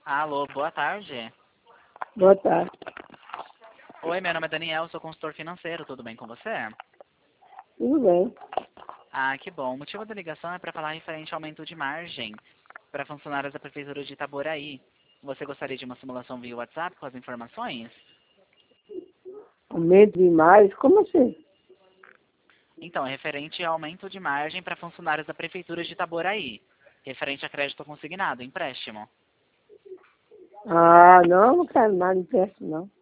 Alô, boa tarde. Boa tarde. Oi, meu nome é Daniel, sou consultor financeiro, tudo bem com você? Tudo bem. Ah, que bom. O motivo da ligação é para falar referente ao aumento de margem para funcionários da Prefeitura de Itaboraí. Você gostaria de uma simulação via WhatsApp com as informações? Aumento de mais? Como assim? Então, é referente ao aumento de margem para funcionários da Prefeitura de Itaboraí, referente a crédito consignado, empréstimo. Ah, não quero nada de perto, não.